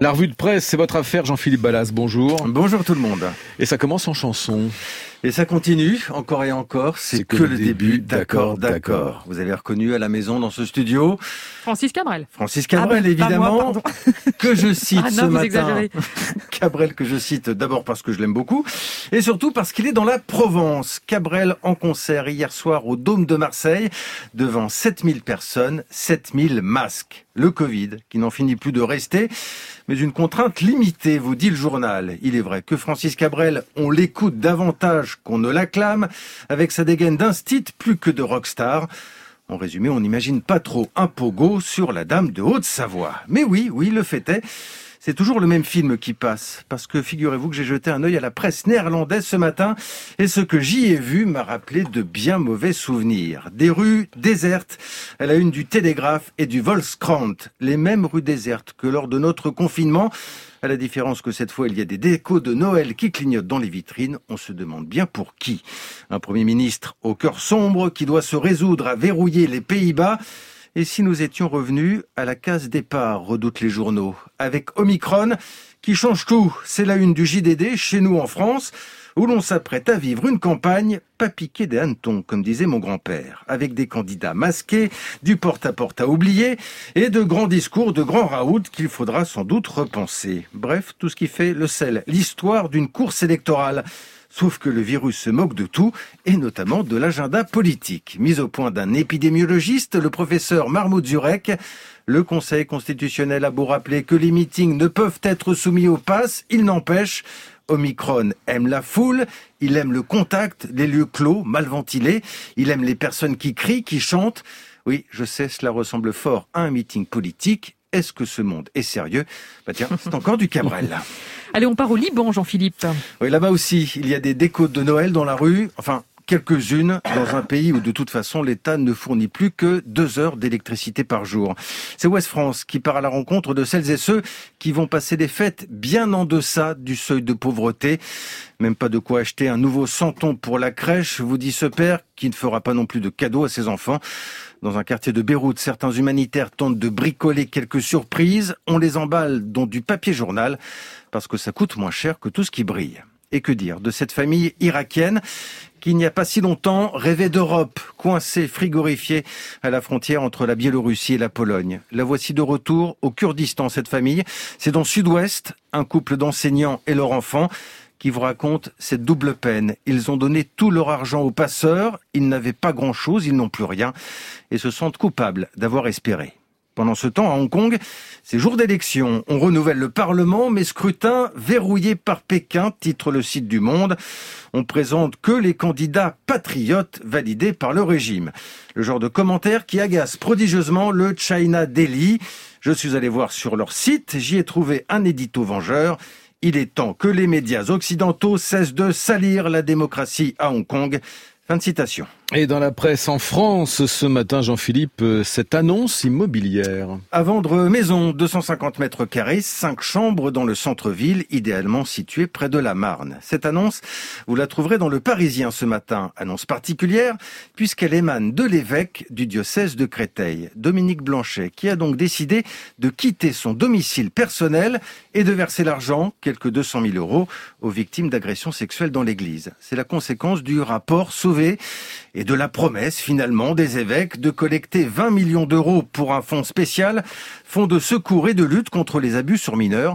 La revue de presse, c'est votre affaire, Jean-Philippe Ballas, bonjour. Bonjour tout le monde. Et ça commence en chanson. Et ça continue, encore et encore, c'est que le début d'accord. Vous avez reconnu à la maison dans ce studio Francis Cabrel. Francis Cabrel, évidemment, que je cite ce matin. Exagérez. Cabrel que je cite d'abord parce que je l'aime beaucoup, et surtout parce qu'il est dans la Provence. Cabrel en concert hier soir au Dôme de Marseille, devant 7000 personnes, 7000 masques. Le Covid, qui n'en finit plus de rester, mais une contrainte limitée, vous dit le journal. Il est vrai que Francis Cabrel, on l'écoute davantage qu'on ne l'acclame, avec sa dégaine d'instit plus que de rockstar. En résumé, on n'imagine pas trop un pogo sur la dame de Haute-Savoie. Mais oui, le fait est, c'est toujours le même film qui passe. Parce que figurez-vous que j'ai jeté un œil à la presse néerlandaise ce matin, et ce que j'y ai vu m'a rappelé de bien mauvais souvenirs. Des rues désertes à la une du Télégraphe et du Volkskrant. Les mêmes rues désertes que lors de notre confinement. À la différence que cette fois, il y a des décos de Noël qui clignotent dans les vitrines. On se demande bien pour qui. Un Premier ministre au cœur sombre qui doit se résoudre à verrouiller les Pays-Bas. Et si nous étions revenus à la case départ, redoutent les journaux, avec Omicron qui change tout. C'est la une du JDD chez nous en France, où l'on s'apprête à vivre une campagne pas piquée des hannetons, comme disait mon grand-père, avec des candidats masqués, du porte-à-porte à oublier, et de grands discours, de grands raouts qu'il faudra sans doute repenser. Bref, tout ce qui fait le sel, l'histoire d'une course électorale. Sauf que le virus se moque de tout, et notamment de l'agenda politique. Mis au point d'un épidémiologiste, le professeur Mahmoud Zurek, le Conseil constitutionnel a beau rappeler que les meetings ne peuvent être soumis au pass, il n'empêche, Omicron aime la foule, il aime le contact, les lieux clos, mal ventilés, il aime les personnes qui crient, qui chantent. Oui, je sais, cela ressemble fort à un meeting politique. Est-ce que ce monde est sérieux ? Tiens, c'est encore du Cabrel, là. Allez, on part au Liban, Jean-Philippe. Oui, là-bas aussi, il y a des décos de Noël dans la rue. Enfin, quelques-unes dans un pays où de toute façon l'État ne fournit plus que 2 heures d'électricité par jour. C'est Ouest France qui part à la rencontre de celles et ceux qui vont passer des fêtes bien en deçà du seuil de pauvreté. Même pas de quoi acheter un nouveau santon pour la crèche, vous dit ce père qui ne fera pas non plus de cadeaux à ses enfants. Dans un quartier de Beyrouth, certains humanitaires tentent de bricoler quelques surprises. On les emballe dans du papier journal parce que ça coûte moins cher que tout ce qui brille. Et que dire de cette famille irakienne qui, il n'y a pas si longtemps, rêvait d'Europe, coincée, frigorifiée à la frontière entre la Biélorussie et la Pologne. La voici de retour au Kurdistan, cette famille. C'est dans Sud-Ouest, un couple d'enseignants et leur enfant qui vous raconte cette double peine. Ils ont donné tout leur argent aux passeurs, ils n'avaient pas grand-chose, ils n'ont plus rien, et se sentent coupables d'avoir espéré. Pendant ce temps, à Hong Kong, c'est jour d'élection. On renouvelle le Parlement, mais scrutin verrouillé par Pékin, titre le site du Monde. On présente que les candidats patriotes validés par le régime. Le genre de commentaire qui agace prodigieusement le China Daily. Je suis allé voir sur leur site, j'y ai trouvé un édito vengeur. Il est temps que les médias occidentaux cessent de salir la démocratie à Hong Kong. Fin de citation. Et dans la presse en France, ce matin, Jean-Philippe, cette annonce immobilière. À vendre maison, 250 mètres carrés, 5 chambres dans le centre-ville, idéalement situé près de la Marne. Cette annonce, vous la trouverez dans Le Parisien ce matin. Annonce particulière, puisqu'elle émane de l'évêque du diocèse de Créteil, Dominique Blanchet, qui a donc décidé de quitter son domicile personnel et de verser l'argent, quelques 200 000 €, aux victimes d'agressions sexuelles dans l'église. C'est la conséquence du rapport Sauvé et de la promesse, finalement, des évêques de collecter 20 millions d'euros pour un fonds spécial, fonds de secours et de lutte contre les abus sur mineurs.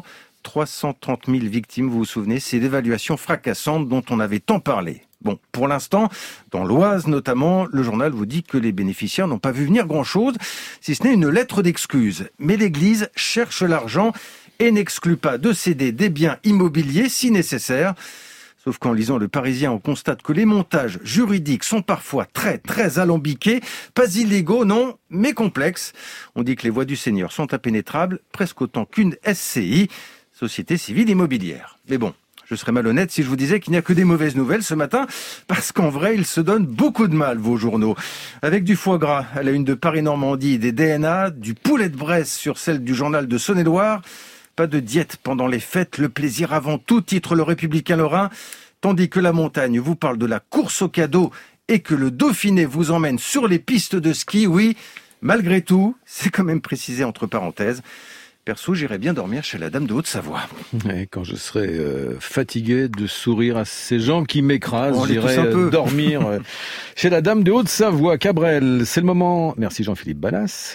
330 000 victimes, vous vous souvenez, c'est l'évaluation fracassante dont on avait tant parlé. Bon, pour l'instant, dans l'Oise notamment, le journal vous dit que les bénéficiaires n'ont pas vu venir grand-chose, si ce n'est une lettre d'excuse. Mais l'Église cherche l'argent et n'exclut pas de céder des biens immobiliers si nécessaire. Sauf qu'en lisant Le Parisien, on constate que les montages juridiques sont parfois très alambiqués, pas illégaux, non, mais complexes. On dit que les voies du Seigneur sont impénétrables, presque autant qu'une SCI, Société Civile Immobilière. Mais bon, je serais malhonnête si je vous disais qu'il n'y a que des mauvaises nouvelles ce matin, parce qu'en vrai, ils se donnent beaucoup de mal, vos journaux. Avec du foie gras à la une de Paris-Normandie, des DNA, du poulet de Bresse sur celle du journal de Saône-et-Loire. Pas de diète pendant les fêtes, le plaisir avant tout, titre le Républicain lorrain, tandis que la montagne vous parle de la course au cadeau et que le Dauphiné vous emmène sur les pistes de ski. Oui, malgré tout, c'est quand même précisé entre parenthèses, Perso, j'irais bien dormir chez la dame de Haute-Savoie. Et quand je serai fatigué de sourire à ces gens qui m'écrasent, On les tousse j'irai un peu. dormir chez la dame de Haute-Savoie. Cabrel, c'est le moment. Merci Jean-Philippe Ballas.